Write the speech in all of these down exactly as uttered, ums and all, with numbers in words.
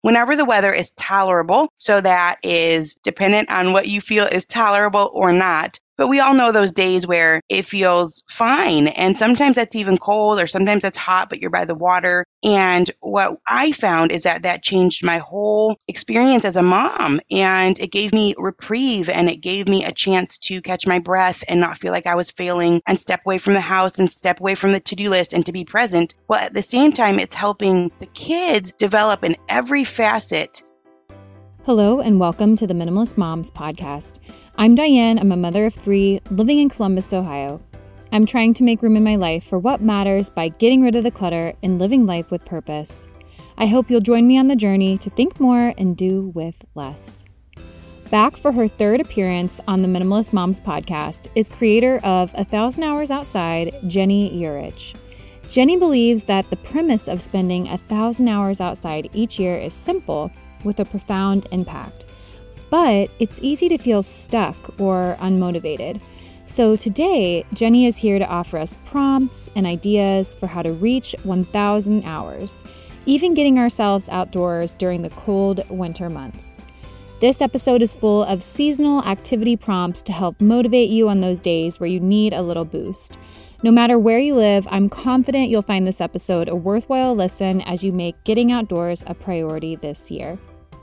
whenever the weather is tolerable. So that is dependent on what you feel is tolerable or not. But we all know those days where it feels fine. And sometimes that's even cold or sometimes that's hot, but you're by the water. And what I found is that that changed my whole experience as a mom. And it gave me reprieve and it gave me a chance to catch my breath and not feel like I was failing and step away from the house and step away from the to-do list and to be present. Well, at the same time, it's helping the kids develop in every facet. Hello and welcome to the Minimalist Moms podcast. I'm Diane. I'm a mother of three living in Columbus, Ohio. I'm trying to make room in my life for what matters by getting rid of the clutter and living life with purpose. I hope you'll join me on the journey to think more and do with less. Back for her third appearance on the Minimalist Moms podcast is creator of A Thousand Hours Outside, Jenny Urich. Jenny believes that the premise of spending a thousand hours outside each year is simple with a profound impact. But it's easy to feel stuck or unmotivated. So today, Jenny is here to offer us prompts and ideas for how to reach one thousand hours, even getting ourselves outdoors during the cold winter months. This episode is full of seasonal activity prompts to help motivate you on those days where you need a little boost. No matter where you live, I'm confident you'll find this episode a worthwhile listen as you make getting outdoors a priority this year.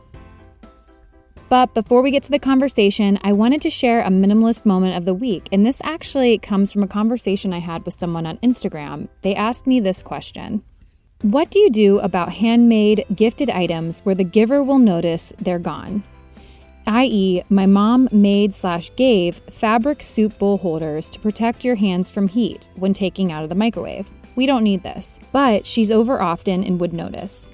But before we get to the conversation, I wanted to share a minimalist moment of the week. And this actually comes from a conversation I had with someone on Instagram. They asked me this question: what do you do about handmade gifted items where the giver will notice they're gone? that is, my mom made slash gave fabric soup bowl holders to protect your hands from heat when taking out of the microwave. We don't need this, but she's over often and would notice.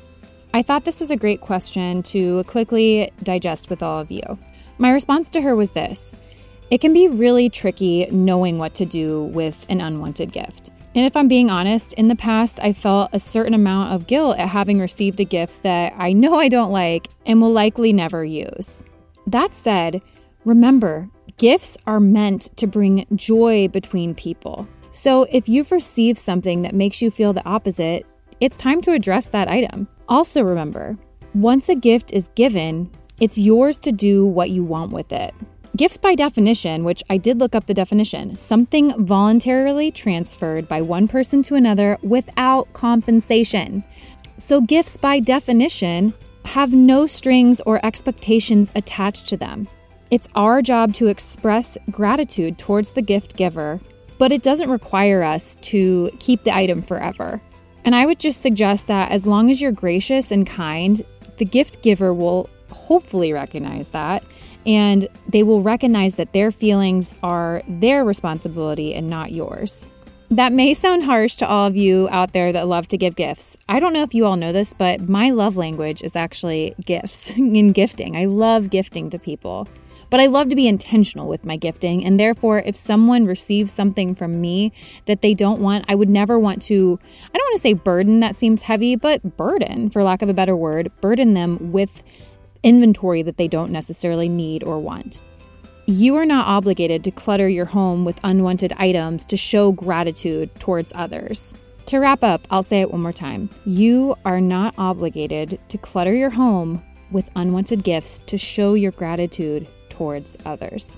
I thought this was a great question to quickly digest with all of you. My response to her was this: it can be really tricky knowing what to do with an unwanted gift. And if I'm being honest, in the past, I felt a certain amount of guilt at having received a gift that I know I don't like and will likely never use. That said, remember, gifts are meant to bring joy between people. So if you've received something that makes you feel the opposite, it's time to address that item. Also remember, once a gift is given, it's yours to do what you want with it. Gifts by definition, which I did look up the definition, something voluntarily transferred by one person to another without compensation. So gifts by definition have no strings or expectations attached to them. It's our job to express gratitude towards the gift giver, but it doesn't require us to keep the item forever. And I would just suggest that as long as you're gracious and kind, the gift giver will hopefully recognize that, and they will recognize that their feelings are their responsibility and not yours. That may sound harsh to all of you out there that love to give gifts. I don't know if you all know this, but my love language is actually gifts and gifting. I love gifting to people. But I love to be intentional with my gifting, and therefore, if someone receives something from me that they don't want, I would never want to, I don't want to say burden, that seems heavy, but burden, for lack of a better word, burden them with inventory that they don't necessarily need or want. You are not obligated to clutter your home with unwanted items to show gratitude towards others. To wrap up, I'll say it one more time. You are not obligated to clutter your home with unwanted gifts to show your gratitude towards others.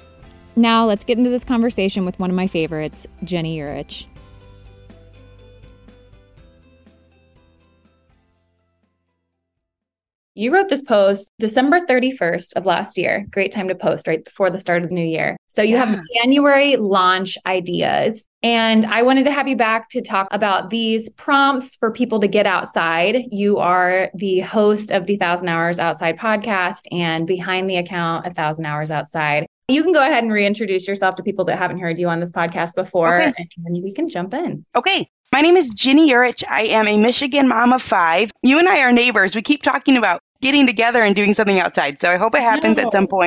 Now let's get into this conversation with one of my favorites, Jenny Urich. You wrote this post December thirty-first of last year. Great time to post right before the start of the new year. So you yeah. have January launch ideas. And I wanted to have you back to talk about these prompts for people to get outside. You are the host of the Thousand Hours Outside podcast and behind the account, A Thousand Hours Outside. You can go ahead and reintroduce yourself to people that haven't heard you on this podcast before, okay. and then we can jump in. Okay. My name is Jenny Urich. I am a Michigan mom of five. You and I are neighbors. We keep talking about getting together and doing something outside. So I hope it happens at some point.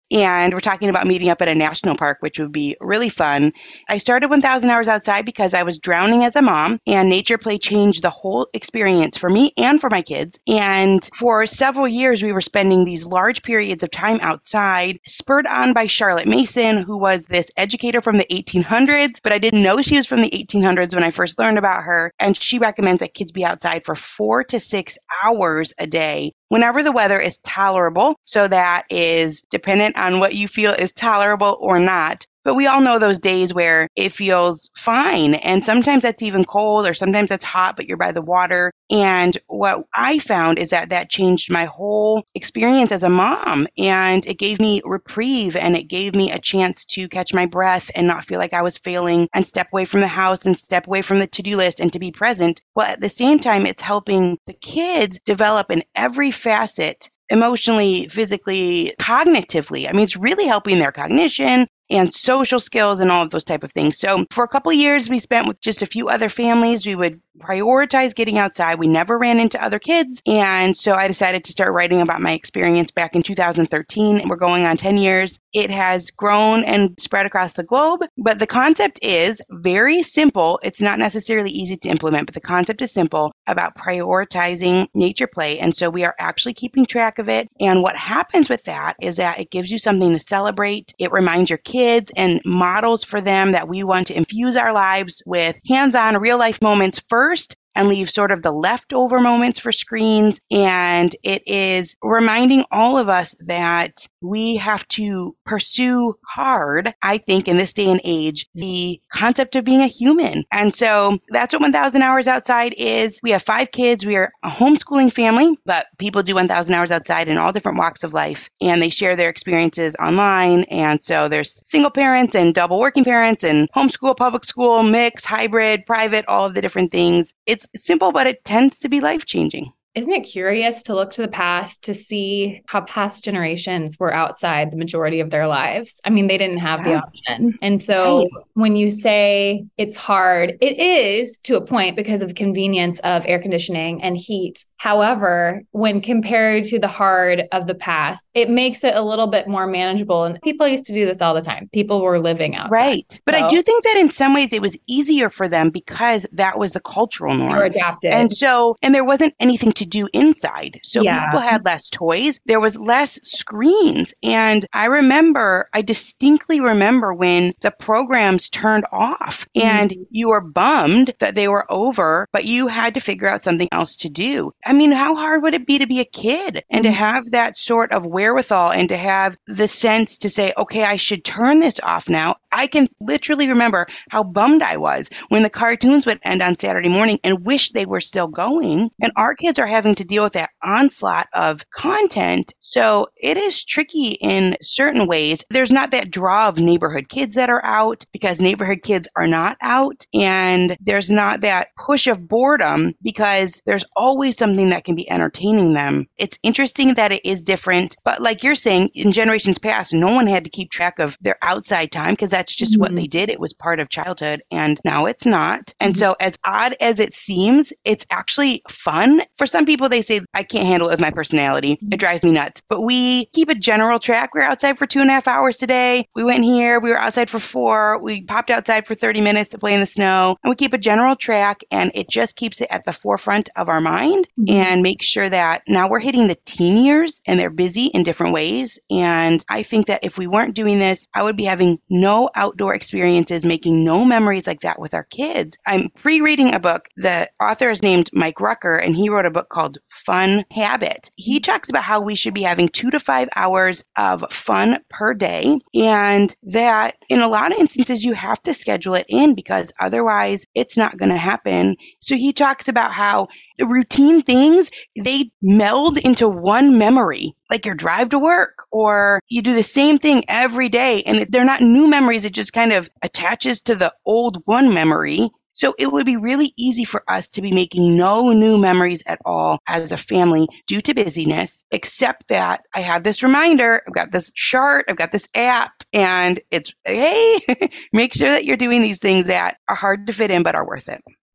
and we're talking about meeting up at a national park, which would be really fun. I started one thousand Hours Outside because I was drowning as a mom, and nature play changed the whole experience for me and for my kids. And for several years, we were spending these large periods of time outside, spurred on by Charlotte Mason, who was this educator from the eighteen hundreds, but I didn't know she was from the eighteen hundreds when I first learned about her. And she recommends that kids be outside for four to six hours a day whenever the weather is tolerable. So that is dependent on what you feel is tolerable or not. But we all know those days where it feels fine. And sometimes that's even cold, or sometimes that's hot, but you're by the water. And what I found is that that changed my whole experience as a mom. And it gave me reprieve, and it gave me a chance to catch my breath and not feel like I was failing, and step away from the house and step away from the to-do list and to be present. Well, at the same time, it's helping the kids develop in every facet, emotionally, physically, cognitively. I mean, it's really helping their cognition and social skills and all of those type of things. So for a couple of years, we spent with just a few other families. We would prioritize getting outside. We never ran into other kids. And so I decided to start writing about my experience back in two thousand thirteen. We're going on ten years. It has grown and spread across the globe, but the concept is very simple. It's not necessarily easy to implement, but the concept is simple about prioritizing nature play. And so we are actually keeping track of it. And what happens with that is that it gives you something to celebrate. It reminds your kids and models for them that we want to infuse our lives with hands-on real life moments first, and leave sort of the leftover moments for screens. And it is reminding all of us that we have to pursue hard, I think, in this day and age, the concept of being a human. And so that's what one thousand Hours Outside is. We have five kids. We are a homeschooling family, but people do one thousand Hours Outside in all different walks of life, and they share their experiences online. And so there's single parents and double working parents and homeschool, public school, mix, hybrid, private, all of the different things. It's simple, but it tends to be life-changing. Isn't it curious to look to the past to see how past generations were outside the majority of their lives? I mean, they didn't have yeah. the option. And so right. when you say it's hard, it is to a point because of the convenience of air conditioning and heat. However, when compared to the hard of the past, it makes it a little bit more manageable. And people used to do this all the time. People were living outside. Right. But so, I do think that in some ways it was easier for them because that was the cultural norm. They were adapted. And so, and there wasn't anything to do inside. So yeah. people had less toys. There was less screens. And I remember, I distinctly remember when the programs turned off and mm-hmm. you were bummed that they were over, but you had to figure out something else to do. I mean, how hard would it be to be a kid and mm-hmm. to have that sort of wherewithal and to have the sense to say, okay, I should turn this off now. I can literally remember how bummed I was when the cartoons would end on Saturday morning and wish they were still going. And our kids are having to deal with that onslaught of content. So it is tricky in certain ways. There's not that draw of neighborhood kids that are out because neighborhood kids are not out. And there's not that push of boredom because there's always something that can be entertaining them. It's interesting that it is different. But like you're saying, in generations past, no one had to keep track of their outside time because that's just mm-hmm. what they did. It was part of childhood. And now it's not. And mm-hmm. so as odd as it seems, it's actually fun. For some people, they say, I can't handle it with my personality. It drives me nuts. But we keep a general track. We were outside for two and a half hours today. We went here. We were outside for four. We popped outside for thirty minutes to play in the snow. And we keep a general track. And it just keeps it at the forefront of our mind mm-hmm. and makes sure that now we're hitting the teen years and they're busy in different ways. And I think that if we weren't doing this, I would be having no outdoor experiences, making no memories like that with our kids. I'm pre-reading a book. The author is named Mike Rucker, and he wrote a book called Fun Habit. He talks about how we should be having two to five hours of fun per day, and that in a lot of instances, you have to schedule it in because otherwise it's not going to happen. So he talks about how the routine things, they meld into one memory, like your drive to work, or you do the same thing every day. And they're not new memories. It just kind of attaches to the old one memory. So it would be really easy for us to be making no new memories at all as a family due to busyness, except that I have this reminder, I've got this chart, I've got this app, and it's, hey, make sure that you're doing these things that are hard to fit in but are worth it.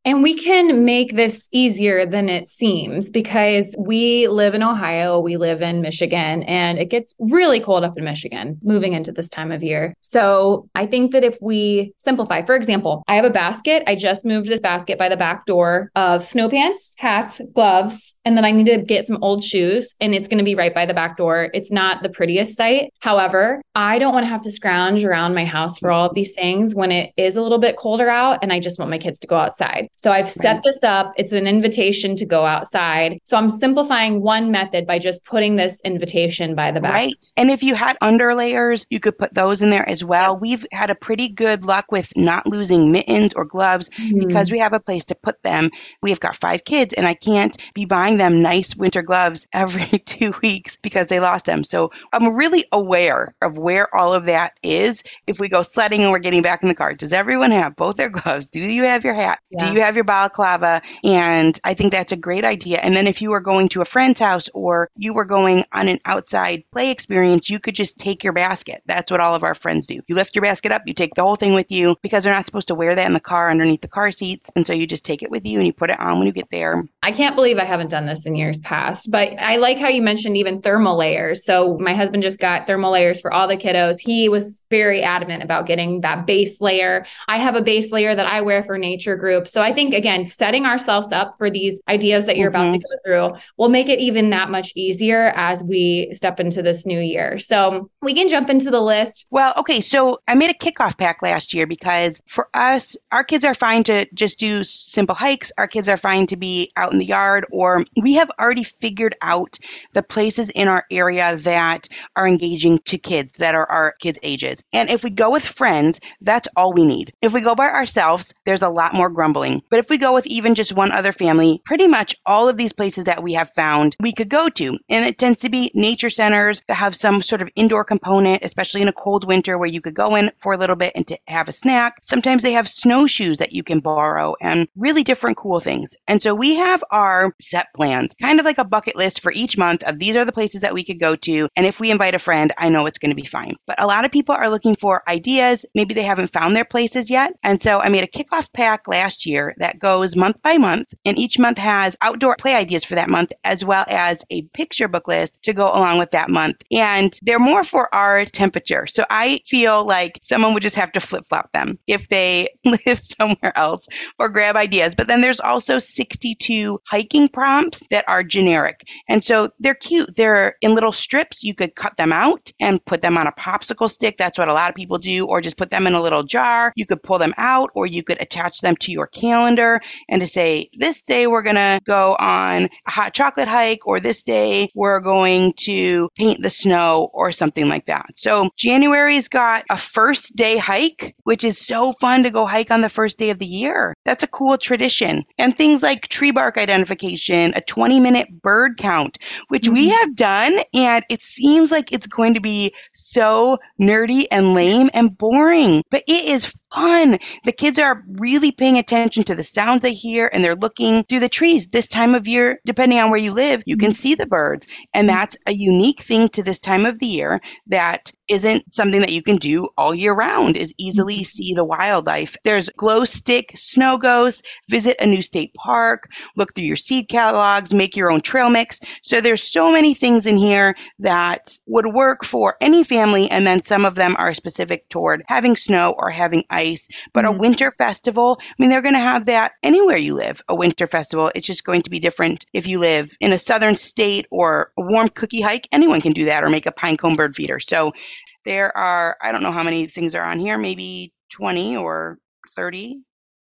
And we can make this easier than it seems because we live in Ohio, we live in Michigan, and it gets really cold up in Michigan moving into this time of year. So I think that if we simplify, for example, I have a basket. I just moved this basket by the back door of snow pants, hats, gloves, and then I need to get some old shoes, and it's going to be right by the back door. It's not the prettiest sight. However, I don't want to have to scrounge around my house for all of these things when it is a little bit colder out, and I just want my kids to go outside. So I've set Right. this up. It's an invitation to go outside. So I'm simplifying one method by just putting this invitation by the back. Right. And if you had underlayers, you could put those in there as well. Yep. We've had a pretty good luck with not losing mittens or gloves mm-hmm. because we have a place to put them. We've got five kids and I can't be buying them nice winter gloves every two weeks because they lost them. So I'm really aware of where all of that is. If we go sledding and we're getting back in the car, does everyone have both their gloves? Do you have your hat? Yeah. Do you have your balaclava? And I think that's a great idea. And then if you were going to a friend's house or you were going on an outside play experience, you could just take your basket. That's what all of our friends do. You lift your basket up, you take the whole thing with you because they're not supposed to wear that in the car underneath the car seats. And so you just take it with you and you put it on when you get there. I can't believe I haven't done this in years past, but I like how you mentioned even thermal layers. So my husband just got thermal layers for all the kiddos. He was very adamant about getting that base layer. I have a base layer that I wear for nature group. So I think, again, setting ourselves up for these ideas that you're mm-hmm. about to go through will make it even that much easier as we step into this new year. So we can jump into the list. Well, okay. So I made a kickoff pack last year because for us, our kids are fine to just do simple hikes. Our kids are fine to be out in the yard, or we have already figured out the places in our area that are engaging to kids that are our kids' ages. And if we go with friends, that's all we need. If we go by ourselves, there's a lot more grumbling. But if we go with even just one other family, pretty much all of these places that we have found we could go to. And it tends to be nature centers that have some sort of indoor component, especially in a cold winter where you could go in for a little bit and to have a snack. Sometimes they have snowshoes that you can borrow and really different cool things. And so we have our set plans, kind of like a bucket list for each month of these are the places that we could go to. And if we invite a friend, I know it's going to be fine. But a lot of people are looking for ideas. Maybe they haven't found their places yet. And so I made a kickoff pack last year that goes month by month. And each month has outdoor play ideas for that month, as well as a picture book list to go along with that month. And they're more for our temperature. So I feel like someone would just have to flip-flop them if they live somewhere else or grab ideas. But then there's also sixty-two hiking prompts that are generic. And so they're cute. They're in little strips. You could cut them out and put them on a popsicle stick. That's what a lot of people do. Or just put them in a little jar. You could pull them out, or you could attach them to your calendar and to say, this day we're going to go on a hot chocolate hike, or this day we're going to paint the snow or something like that. So January's got a first day hike, which is so fun to go hike on the first day of the year. That's a cool tradition. And things like tree bark identification, a twenty minute bird count, which mm-hmm. we have done. And it seems like it's going to be so nerdy and lame and boring, but it is fun. The kids are really paying attention to the sounds they hear, and they're looking through the trees. This time of year, depending on where you live, you can see the birds. And that's a unique thing to this time of the year that isn't something that you can do all year round, is easily see the wildlife. There's glow stick snow ghosts, visit a new state park, look through your seed catalogs, make your own trail mix. So there's so many things in here that would work for any family. And then some of them are specific toward having snow or having ice. But mm-hmm. a winter festival, I mean, they're going to have that anywhere you live, a winter festival. It's just going to be different if you live in a southern state or a warm cookie hike. Anyone can do that, or make a pine cone bird feeder. So there are, I don't know how many things are on here, maybe twenty or thirty.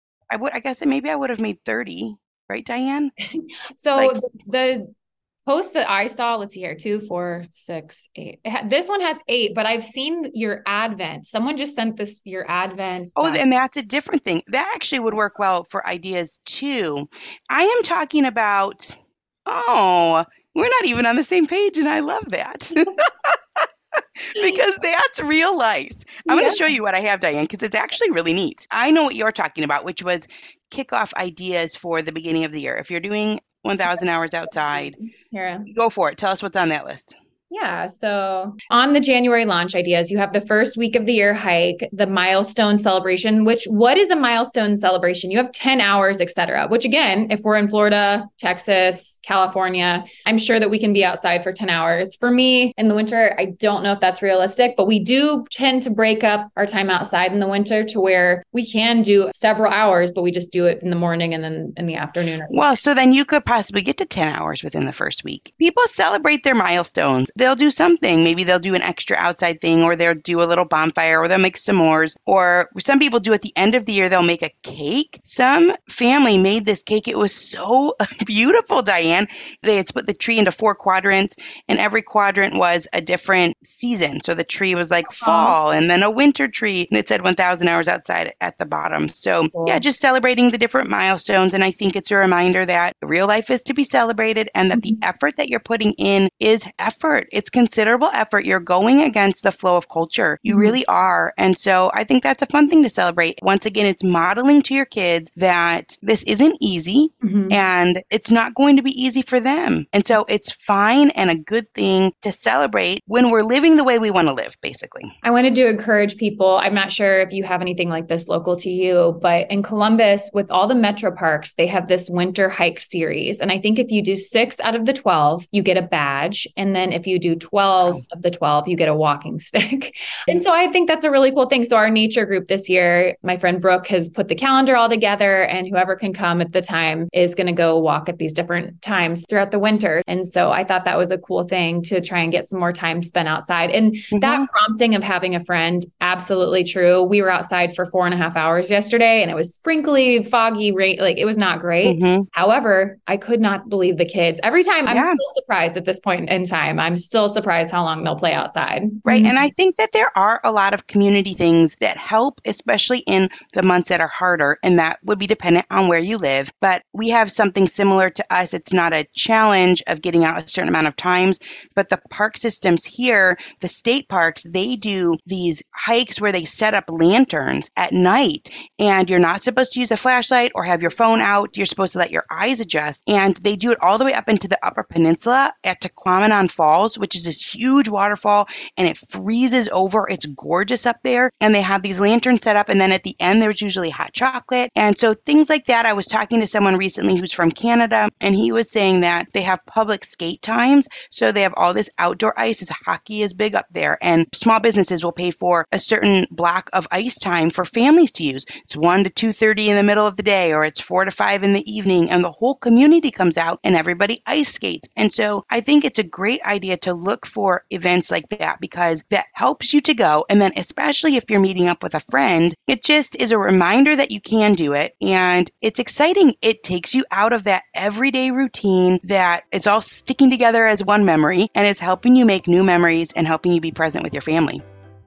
I would, I guess maybe I would have made thirty, right, Diane? So like, the, the post that I saw, let's see here, two, four, six, eight. This one has eight, but I've seen your Advent. Someone just sent this, your Advent. Oh, and that's a different thing. That actually would work well for ideas too. I am talking about, oh, we're not even on the same page, and I love that. Because that's real life. I'm yeah. going to show you what I have, Diane, because it's actually really neat. I know what you're talking about, which was kickoff ideas for the beginning of the year. If you're doing one thousand hours outside, Here. go for it. Tell us what's on that list. Yeah. So on the January launch ideas, you have the first week of the year hike, the milestone celebration, which what is a milestone celebration? You have ten hours, et cetera, which again, if we're in Florida, Texas, California, I'm sure that we can be outside for ten hours. For me in the winter, I don't know if that's realistic, but we do tend to break up our time outside in the winter to where we can do several hours, but we just do it in the morning and then in the afternoon. Well, so then you could possibly get to ten hours within the first week. People celebrate their milestones. They'll do something. Maybe they'll do an extra outside thing, or they'll do a little bonfire, or they'll make s'mores, or some people do at the end of the year, they'll make a cake. Some family made this cake. It was so beautiful, Diane. They had split the tree into four quadrants, and every quadrant was a different season. So the tree was like fall, and then a winter tree, and it said one thousand hours outside at the bottom. So Cool. yeah, just celebrating the different milestones. And I think it's a reminder that real life is to be celebrated, and that the effort that you're putting in is effort. It's considerable effort. You're going against the flow of culture. You Mhm. really are. And so I think that's a fun thing to celebrate. Once again, it's modeling to your kids that this isn't easy, Mhm. and it's not going to be easy for them. And so it's fine and a good thing to celebrate when we're living the way we want to live, basically. I wanted to encourage people. I'm not sure if you have anything like this local to you, but in Columbus, with all the metro parks, they have this winter hike series. And I think if you do six out of the twelve, you get a badge. And then if you do twelve Wow. of the twelve, you get a walking stick. And so I think that's a really cool thing. So our nature group this year, my friend Brooke has put the calendar all together, and whoever can come at the time is going to go walk at these different times throughout the winter. And so I thought that was a cool thing to try and get some more time spent outside. And Mhm. that prompting of having a friend, absolutely true. We were outside for four and a half hours yesterday, and it was sprinkly, foggy, rain. Like it was not great. Mhm. However, I could not believe the kids. Every time I'm Yeah. still surprised at this point in time. I'm still surprised how long they'll play outside. Right. And I think that there are a lot of community things that help, especially in the months that are harder, and that would be dependent on where you live. But we have something similar to us. It's not a challenge of getting out a certain amount of times, but the park systems here, the state parks, they do these hikes where they set up lanterns at night, and you're not supposed to use a flashlight or have your phone out. You're supposed to let your eyes adjust. And they do it all the way up into the Upper Peninsula at Tequamanon Falls, which is this huge waterfall, and it freezes over. It's gorgeous up there. And they have these lanterns set up. And then at the end, there's usually hot chocolate. And so things like that. I was talking to someone recently who's from Canada, and he was saying that they have public skate times. So they have all this outdoor ice, as hockey is big up there. And small businesses will pay for a certain block of ice time for families to use. It's one to two thirty in the middle of the day, or it's four to five in the evening. And the whole community comes out and everybody ice skates. And so I think it's a great idea to look for events like that, because that helps you to go. And then especially if you're meeting up with a friend, it just is a reminder that you can do it. And it's exciting. It takes you out of that everyday routine that is all sticking together as one memory, and it's helping you make new memories and helping you be present with your family.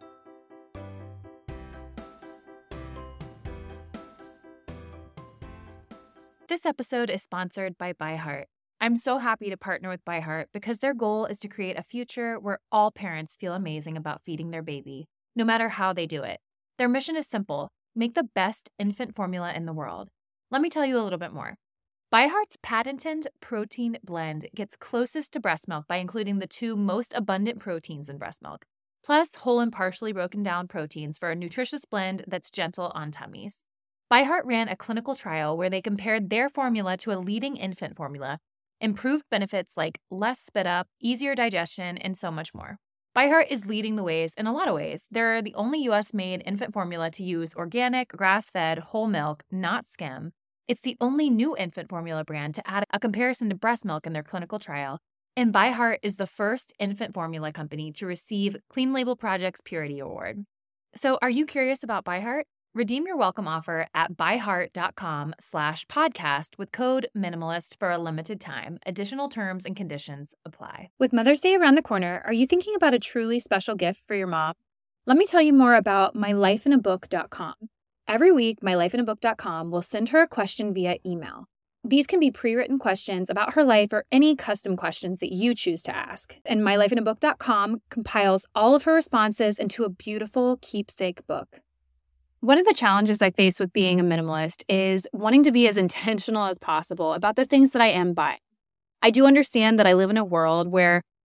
This episode is sponsored by ByHeart. I'm so happy to partner with ByHeart because their goal is to create a future where all parents feel amazing about feeding their baby, no matter how they do it. Their mission is simple: make the best infant formula in the world. Let me tell you a little bit more. ByHeart's patented protein blend gets closest to breast milk by including the two most abundant proteins in breast milk, plus whole and partially broken down proteins for a nutritious blend that's gentle on tummies. ByHeart ran a clinical trial where they compared their formula to a leading infant formula, improved benefits like less spit up, easier digestion, and so much more. ByHeart is leading the ways in a lot of ways. They're the only U S-made infant formula to use organic, grass-fed, whole milk, not skim. It's the only new infant formula brand to add a comparison to breast milk in their clinical trial. And ByHeart is the first infant formula company to receive Clean Label Project's Purity Award. So are you curious about ByHeart? Redeem your welcome offer at byheart.com slash podcast with code minimalist for a limited time. Additional terms and conditions apply. With Mother's Day around the corner, are you thinking about a truly special gift for your mom? Let me tell you more about my life in a book dot com. Every week, my life in a book dot com will send her a question via email. These can be pre-written questions about her life or any custom questions that you choose to ask. And my life in a book dot com compiles all of her responses into a beautiful keepsake book. One of the challenges I face with being a minimalist is wanting to be as intentional as possible about the things that I am buying. I do understand that I live in a world where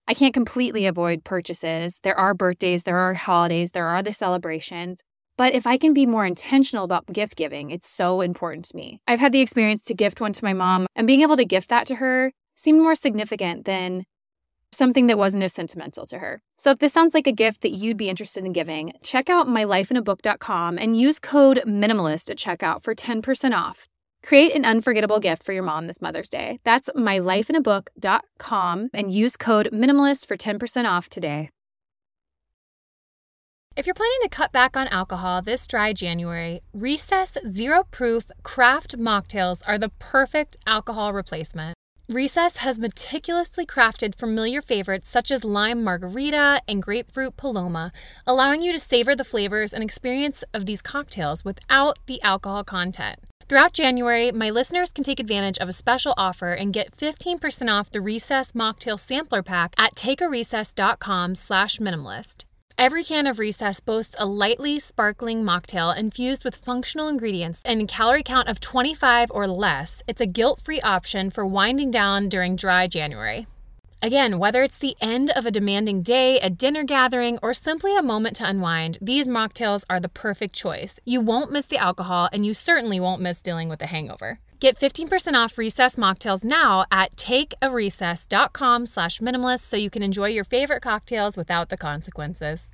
I can't completely avoid purchases. There are birthdays, there are holidays, there are the celebrations. But if I can be more intentional about gift giving, it's so important to me. I've had the experience to gift one to my mom, and being able to gift that to her seemed more significant than something that wasn't as sentimental to her. So if this sounds like a gift that you'd be interested in giving, check out my life in a book dot com and use code MINIMALIST at checkout for ten percent off. Create an unforgettable gift for your mom this Mother's Day. That's my life in a book dot com and use code MINIMALIST for ten percent off today. If you're planning to cut back on alcohol this dry January, Recess Zero Proof Craft Mocktails are the perfect alcohol replacement. Recess has meticulously crafted familiar favorites such as lime margarita and grapefruit paloma, allowing you to savor the flavors and experience of these cocktails without the alcohol content. Throughout January, my listeners can take advantage of a special offer and get fifteen percent off the Recess Mocktail Sampler Pack at takearecess dot com slash minimalist. Every can of Recess boasts a lightly sparkling mocktail infused with functional ingredients and a calorie count of twenty-five or less. It's a guilt-free option for winding down during dry January. Again, whether it's the end of a demanding day, a dinner gathering, or simply a moment to unwind, these mocktails are the perfect choice. You won't miss the alcohol, and you certainly won't miss dealing with a hangover. Get fifteen percent off Recess mocktails now at takearecess dot com slash minimalist so you can enjoy your favorite cocktails without the consequences.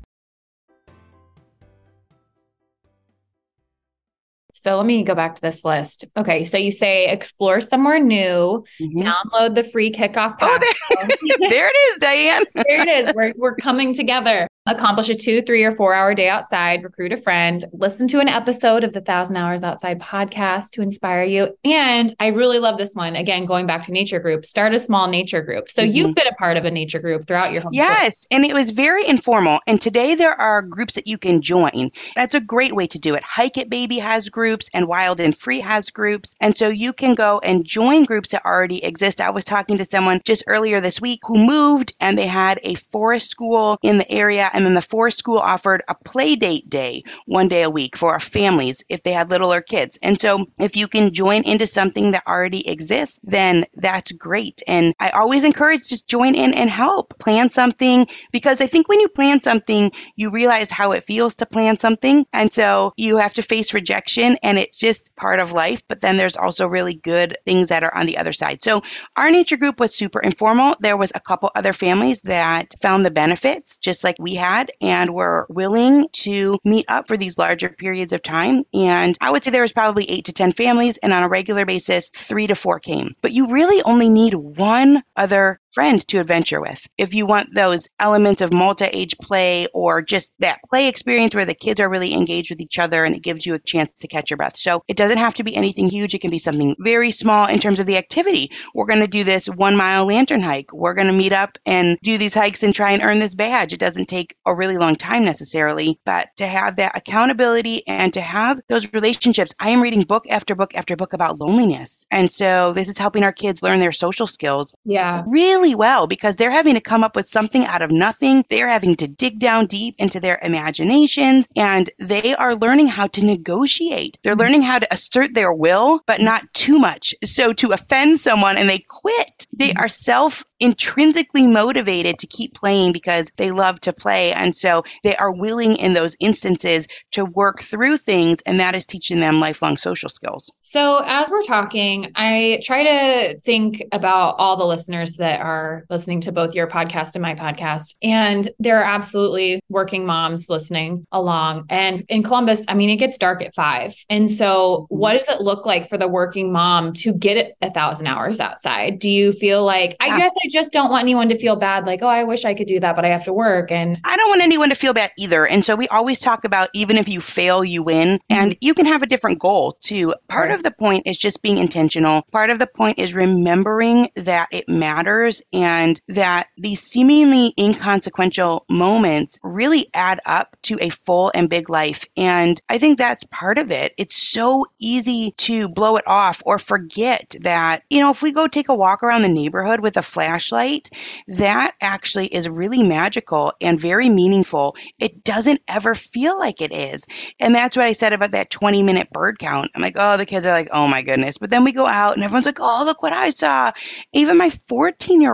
So let me go back to this list. Okay, so you say explore somewhere new, mm-hmm. download the free kickoff pack. Oh, there, there it is, Diane. There it is. We're, we're coming together. Accomplish a two, three, or four hour day outside, recruit a friend, listen to an episode of the Thousand Hours Outside podcast to inspire you. And I really love this one. Again, going back to nature group, start a small nature group. So mm-hmm. you've been a part of a nature group throughout your home. Yes. And it was very informal. And today there are groups that you can join. That's a great way to do it. Hike It Baby has groups and Wild and Free has groups. And so you can go and join groups that already exist. I was talking to someone just earlier this week who moved and they had a forest school in the area. And then the forest school offered a play date day one day a week for our families if they had littler kids. And so if you can join into something that already exists, then that's great. And I always encourage just join in and help plan something, because I think when you plan something, you realize how it feels to plan something. And so you have to face rejection, and it's just part of life. But then there's also really good things that are on the other side. So our nature group was super informal. There was a couple other families that found the benefits just like we had and were willing to meet up for these larger periods of time. And I would say there was probably eight to ten families, and on a regular basis, three to four came. But you really only need one other friend to adventure with. If you want those elements of multi-age play or just that play experience where the kids are really engaged with each other and it gives you a chance to catch your breath. So it doesn't have to be anything huge. It can be something very small in terms of the activity. We're going to do this one mile lantern hike. We're going to meet up and do these hikes and try and earn this badge. It doesn't take a really long time necessarily, but to have that accountability and to have those relationships. I am reading book after book after book about loneliness. And so this is helping our kids learn their social skills. Yeah. Really well, because they're having to come up with something out of nothing. They're having to dig down deep into their imaginations, and they are learning how to negotiate. They're learning how to assert their will, but not too much. So to offend someone and they quit, they are self intrinsically motivated to keep playing because they love to play. And so they are willing in those instances to work through things, and that is teaching them lifelong social skills. So as we're talking, I try to think about all the listeners that are listening to both your podcast and my podcast. And there are absolutely working moms listening along. And in Columbus, I mean, it gets dark at five. And so what does it look like for the working mom to get a thousand hours outside? Do you feel like, I guess I just don't want anyone to feel bad, like, oh, I wish I could do that, but I have to work. And I don't want anyone to feel bad either. And so we always talk about, even if you fail, you win. And mm-hmm. you can have a different goal too. Part right. of the point is just being intentional. Part of the point is remembering that it matters and that these seemingly inconsequential moments really add up to a full and big life. And I think that's part of it. It's so easy to blow it off or forget that, you know, if we go take a walk around the neighborhood with a flashlight, that actually is really magical and very meaningful. It doesn't ever feel like it is. And that's what I said about that twenty minute bird count. I'm like, oh, the kids are like, oh my goodness. But then we go out and everyone's like, oh, look what I saw. Even my fourteen year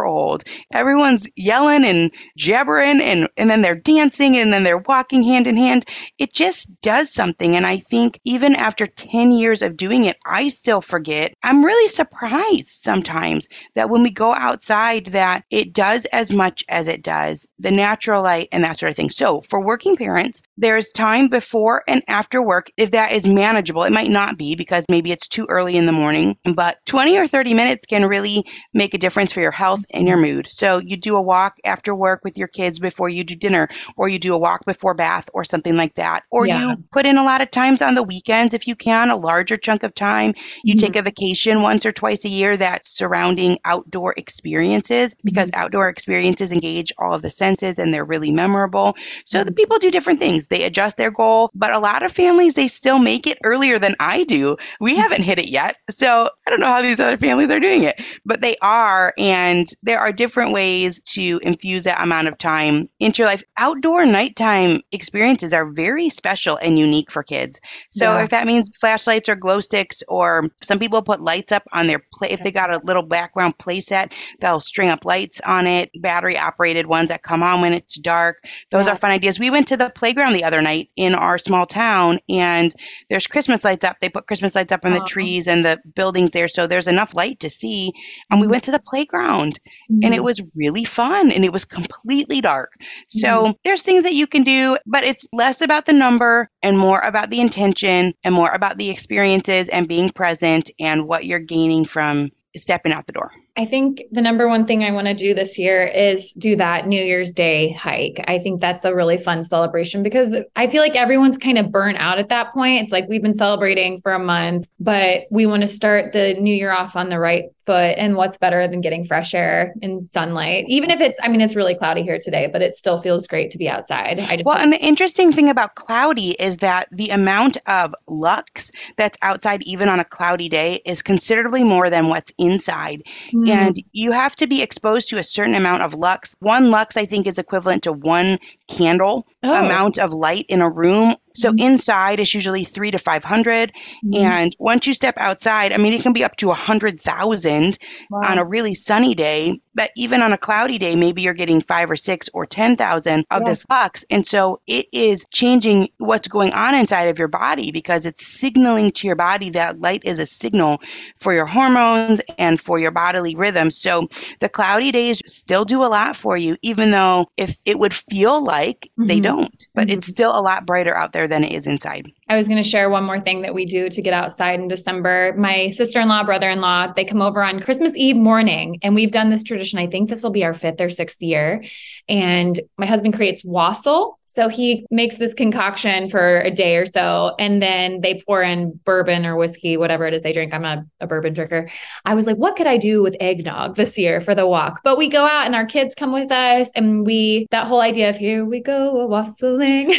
ten-year-old. Everyone's yelling and jabbering, and, and then they're dancing, and then they're walking hand in hand. It just does something. And I think even after ten years of doing it, I still forget. I'm really surprised sometimes that when we go outside that it does as much as it does, the natural light and that sort of thing. So for working parents, there's time before and after work, if that is manageable. It might not be because maybe it's too early in the morning, but twenty or thirty minutes can really make a difference for your health and your mood. So you do a walk after work with your kids before you do dinner, or you do a walk before bath or something like that. Or Yeah. you put in a lot of times on the weekends if you can, a larger chunk of time. You Mhm. take a vacation once or twice a year that's surrounding outdoor experiences, because outdoor experiences engage all of the senses and they're really memorable. So the people do different things. They adjust their goal, but a lot of families, they still make it earlier than I do. We haven't hit it yet. So I don't know how these other families are doing it, but they are. And there are different ways to infuse that amount of time into your life. Outdoor nighttime experiences are very special and unique for kids. So Yeah. if that means flashlights or glow sticks, or some people put lights up on their play, if they got a little background play set, they'll string up lights on it, battery operated ones that come on when it's dark. Those Yeah. are fun ideas. We went to the playground the other night in our small town, and there's Christmas lights up. They put Christmas lights up in the Aw. trees and the buildings there, so there's enough light to see. And we Mhm. went to the playground, and it Mhm. was really fun, and it was completely dark. So Mhm. there's things that you can do, but it's less about the number and more about the intention and more about the experiences and being present and what you're gaining from stepping out the door. I think the number one thing I want to do this year is do that New Year's Day hike. I think that's a really fun celebration because I feel like everyone's kind of burnt out at that point. It's like we've been celebrating for a month, but we want to start the new year off on the right foot. And what's better than getting fresh air and sunlight? Even if it's, I mean, it's really cloudy here today, but it still feels great to be outside. I just Well, and the interesting thing about cloudy is that the amount of lux that's outside, even on a cloudy day, is considerably more than what's inside. Mm. And you have to be exposed to a certain amount of lux. One lux, I think, is equivalent to one candle Oh. amount of light in a room. So Mhm. inside is usually three to five hundred. Mhm. And once you step outside, I mean, it can be up to a hundred thousand Wow. on a really sunny day. But even on a cloudy day, maybe you're getting five or six or ten thousand of Yeah. this lux. And so it is changing what's going on inside of your body, because it's signaling to your body that light is a signal for your hormones and for your bodily rhythm. So the cloudy days still do a lot for you, even though if it would feel like they Mhm. don't, but Mhm. it's still a lot brighter out there than it is inside. I was going to share one more thing that we do to get outside in December. My sister-in-law, brother-in-law, they come over on Christmas Eve morning, and we've done this tradition. I think this will be our fifth or sixth year. And my husband creates wassail. So he makes this concoction for a day or so, and then they pour in bourbon or whiskey, whatever it is they drink. I'm not a bourbon drinker. I was like, what could I do with eggnog this year for the walk? But we go out and our kids come with us, and we, that whole idea of here we go, a wassailing.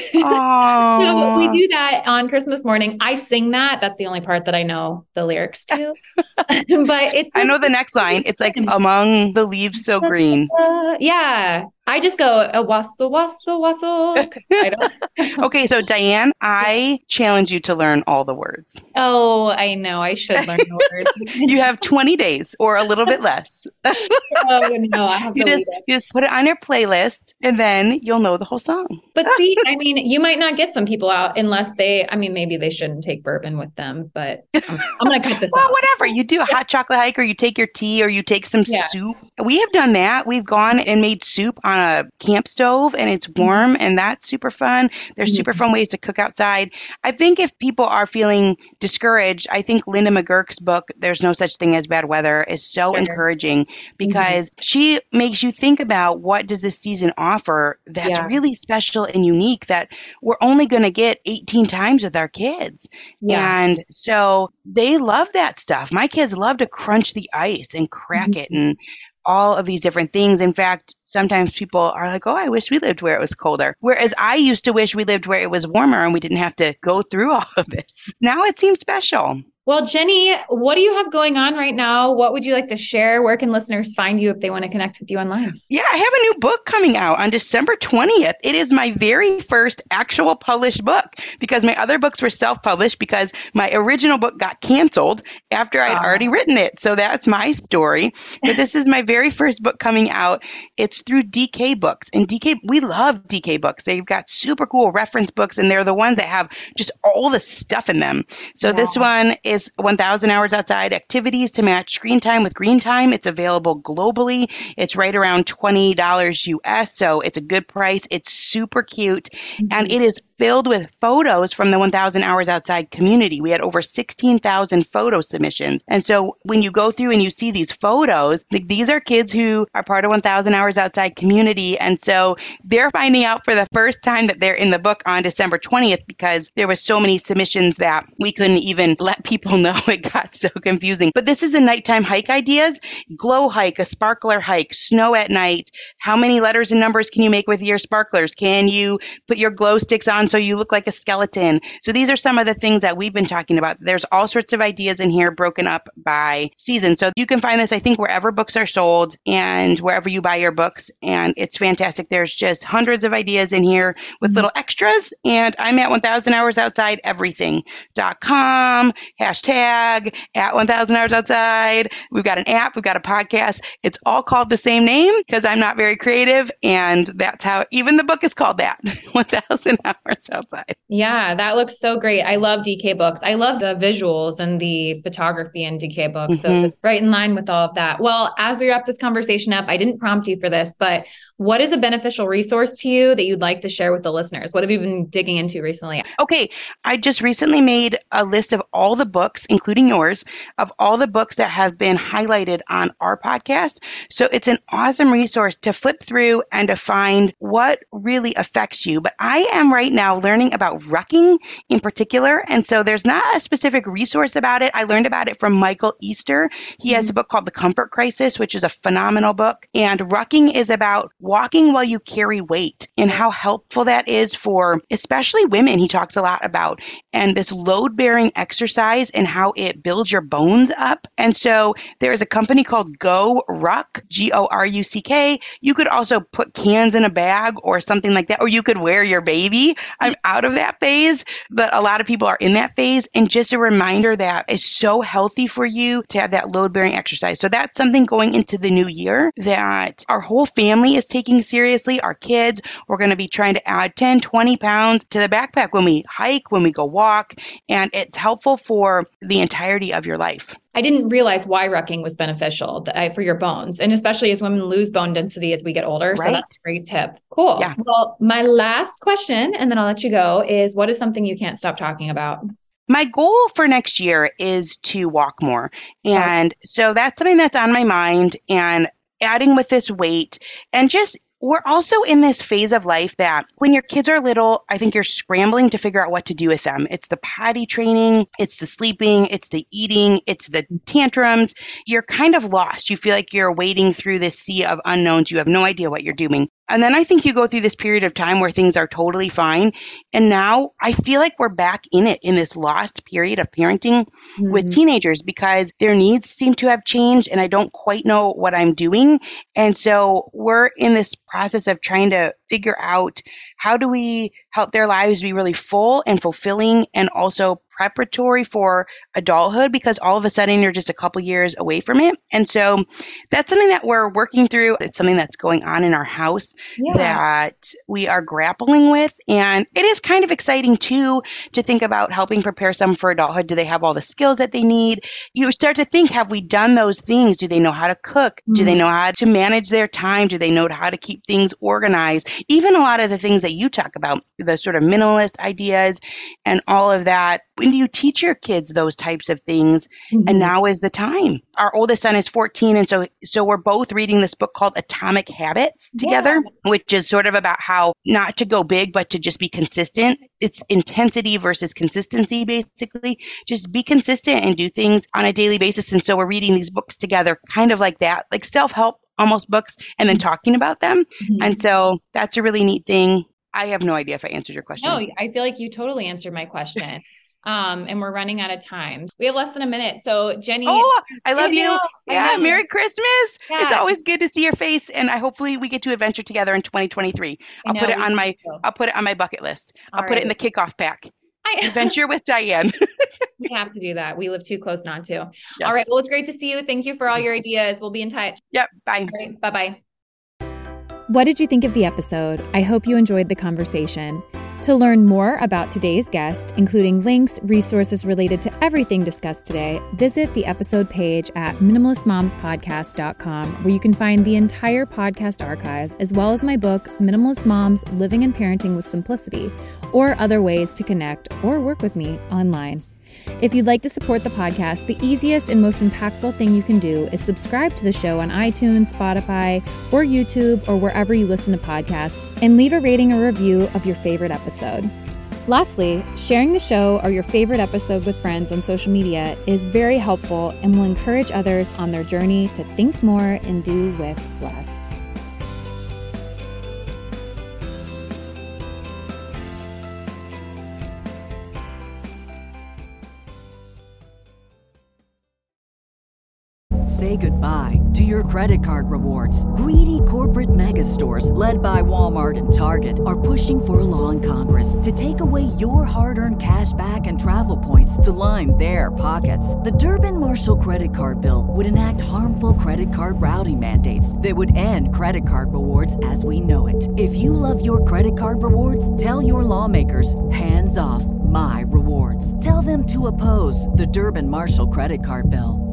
So we Oh, do that on Christmas morning. I sing that. That's the only part that I know the lyrics to. But it's, I know the next line. It's like, among the leaves so green. Uh, yeah. I just go a wassail, wassail, wassail. I don't. Okay, so Diane, I challenge you to learn all the words. Oh, I know. I should learn the words. You have twenty days or a little bit less. Oh, no, I have You to just leave it. you just put it on your playlist, and then you'll know the whole song. But see, I mean, you might not get some people out unless they, I mean, maybe they shouldn't take bourbon with them, but I'm, I'm going to cut this Well, out. whatever. You do a hot chocolate hike, or you take your tea, or you take some Yeah. soup. We have done that. We've gone and made soup on a camp stove, and it's warm, and that's super fun. There's Mhm. super fun ways to cook outside. I think if people are feeling discouraged, I think Linda McGurk's book, There's No Such Thing as Bad Weather, is so Sure. encouraging, because she makes you think about what does this season offer that's Yeah. really special and unique that we're only going to get eighteen times with our kids. Yeah. And so they love that stuff. My kids love to crunch the ice and crack Mhm. it and all of these different things. In fact, sometimes people are like, oh, I wish we lived where it was colder. Whereas I used to wish we lived where it was warmer and we didn't have to go through all of this. Now it seems special. Well, Jenny, what do you have going on right now? What would you like to share? Where can listeners find you if they want to connect with you online? Yeah, I have a new book coming out on December twentieth. It is my very first actual published book because my other books were self-published because my original book got canceled after I'd Wow. already written it. So that's my story. But this is my very first book coming out. It's through D K Books. And D K, we love D K Books. They've got super cool reference books, and they're the ones that have just all the stuff in them. So Yeah. this one is one thousand Hours Outside Activities to Match Screen Time with Green Time. It's available globally. It's right around twenty dollars U S, so it's a good price. It's super cute, Mm-hmm. and it is filled with photos from the one thousand Hours Outside community. We had over sixteen thousand photo submissions. And so when you go through and you see these photos, like, these are kids who are part of one thousand Hours Outside community. And so they're finding out for the first time that they're in the book on December twentieth because there was so many submissions that we couldn't even let people know. It got so confusing. But this is a nighttime hike ideas, glow hike, a sparkler hike, snow at night. How many letters and numbers can you make with your sparklers? Can you put your glow sticks on so you look like a skeleton? So these are some of the things that we've been talking about. There's all sorts of ideas in here broken up by season. So you can find this, I think, wherever books are sold and wherever you buy your books. And it's fantastic. There's just hundreds of ideas in here with Mhm. little extras. And I'm at one thousand Hours Outside Everything dot com, hashtag at one thousand Hours Outside. We've got an app, we've got a podcast. It's all called the same name because I'm not very creative. And that's how even the book is called that, one thousand Hours Outside. Yeah, that looks so great. I love D K Books. I love the visuals and the photography in D K Books. So Mhm. it's right in line with all of that. Well, as we wrap this conversation up, I didn't prompt you for this, but what is a beneficial resource to you that you'd like to share with the listeners? What have you been digging into recently? Okay, I just recently made a list of all the books, including yours, of all the books that have been highlighted on our podcast. So it's an awesome resource to flip through and to find what really affects you. But I am right now learning about rucking in particular. And so there's not a specific resource about it. I learned about it from Michael Easter. He has a book called The Comfort Crisis, which is a phenomenal book. And rucking is about walking while you carry weight and how helpful that is for especially women. He talks a lot about and this load bearing exercise and how it builds your bones up. And so there is a company called Go Ruck, G O R U C K. You could also put cans in a bag or something like that, or you could wear your baby. I'm out of that phase, but a lot of people are in that phase. And just a reminder that it's so healthy for you to have that load bearing exercise. So that's something going into the new year that our whole family is taking seriously. Our kids, we're going to be trying to add ten, twenty pounds to the backpack when we hike, when we go walk, and it's helpful for the entirety of your life. I didn't realize why rucking was beneficial for your bones, and especially as women lose bone density as we get older. Right. So that's a great tip. Cool. Yeah. Well, my last question, and then I'll let you go, is what is something you can't stop talking about? My goal for next year is to walk more. And so that's something that's on my mind, and adding with this weight and just we're also in this phase of life that when your kids are little, I think you're scrambling to figure out what to do with them. It's the potty training, it's the sleeping, it's the eating, it's the tantrums. You're kind of lost. You feel like you're wading through this sea of unknowns. You have no idea what you're doing. And then I think you go through this period of time where things are totally fine. And now I feel like we're back in it, in this lost period of parenting mm-hmm. with teenagers, because their needs seem to have changed and I don't quite know what I'm doing. And so we're in this process of trying to figure out how do we help their lives be really full and fulfilling and also preparatory for adulthood, because all of a sudden you're just a couple years away from it. And so that's something that we're working through. It's something that's going on in our house yeah. that we are grappling with. And it is kind of exciting too, to think about helping prepare some for adulthood. Do they have all the skills that they need? You start to think, have we done those things? Do they know how to cook? Mm-hmm. Do they know how to manage their time? Do they know how to keep things organized? Even a lot of the things that you talk about, the sort of minimalist ideas and all of that. When do you teach your kids those types of things? Mm-hmm. And now is the time. Our oldest son is fourteen. And so, so we're both reading this book called Atomic Habits together, yeah. which is sort of about how not to go big, but to just be consistent. It's intensity versus consistency, basically. Just be consistent and do things on a daily basis. And so we're reading these books together, kind of like that, like self-help almost books, and then talking about them. Mm-hmm. And so that's a really neat thing. I have no idea if I answered your question. No, I feel like you totally answered my question. Um, and we're running out of time. We have less than a minute. So Jenny. Oh, I love I you. know, Yeah. Merry Christmas. Yeah. It's always good to see your face. And I hopefully we get to adventure together in twenty twenty-three. I'll know, put it on my, so. I'll put it on my bucket list. All I'll put right. it in the kickoff pack. I, Adventure with Diane. We have to do that. We live too close not to. Yeah. All right. Well, it's great to see you. Thank you for all your ideas. We'll be in touch. Yep. Bye. All right, bye-bye. What did you think of the episode? I hope you enjoyed the conversation. To learn more about today's guest, including links, resources related to everything discussed today, visit the episode page at minimalist moms podcast dot com, where you can find the entire podcast archive, as well as my book, Minimalist Moms, Living and Parenting with Simplicity, or other ways to connect or work with me online. If you'd like to support the podcast, the easiest and most impactful thing you can do is subscribe to the show on iTunes, Spotify, or YouTube, or wherever you listen to podcasts, and leave a rating or review of your favorite episode. Lastly, sharing the show or your favorite episode with friends on social media is very helpful and will encourage others on their journey to think more and do with less. Say goodbye to your credit card rewards. Greedy corporate mega stores, led by Walmart and Target, are pushing for a law in Congress to take away your hard-earned cash back and travel points to line their pockets. The Durbin-Marshall credit card bill would enact harmful credit card routing mandates that would end credit card rewards as we know it. If you love your credit card rewards, tell your lawmakers, hands off my rewards. Tell them to oppose the Durbin-Marshall credit card bill.